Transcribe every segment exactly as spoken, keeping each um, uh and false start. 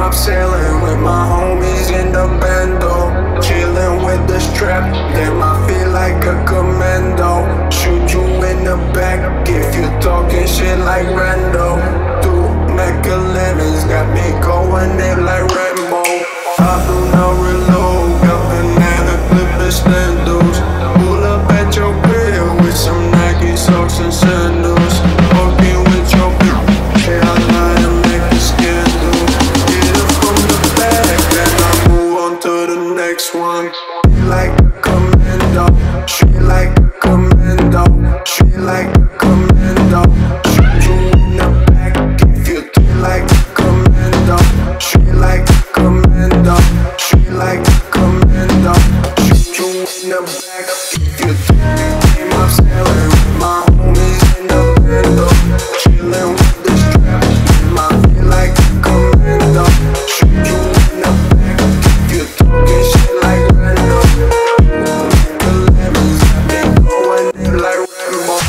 up sailing with my homies in the bando, chilling with the strap. Damn, I feel like a commando. Shoot you in the back if you talking shit like Rando. Two Mac elevens got me going in like Rambo. I do not reload, got banana clip standards. Pull up at your crib with some Nike socks and sandals. Walking with your bitch, yeah, I lie and make a scandal. Get it from the back, then I move on to the next one. She like a commando, she like a commando, she like a commando. Shoot you in the back if you feel like a commando. She like a commando, she like a commando. Shoot you in the back if you came up sailing with my homies in the bando, chilling with the strap. I feel like a commando. Shoot you in the back if you talking shit like Rando. Elevens got me going in like Rambo.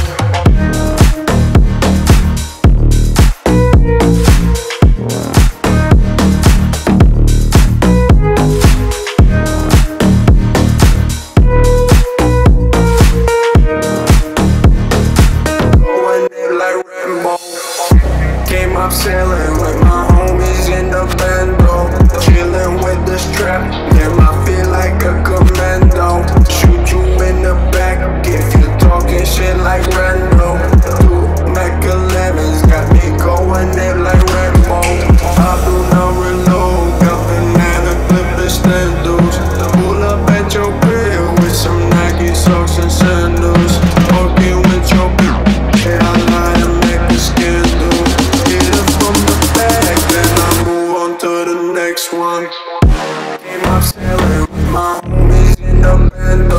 Came up sailing with my homies in the bando, chilling with the strap. Damn, I feel like a commando. Shoot you in the back if you talking shit like Rando. Two Mac elevens got me going in like Rambo. I do not reload, got banana clip standards. Pull up at your crib with some Nike socks and sandals. Walking with your bitch, yeah, I lie and make a scandal. Get it from the back, then I move on to the next one. Came up sailing with my homies in the bando,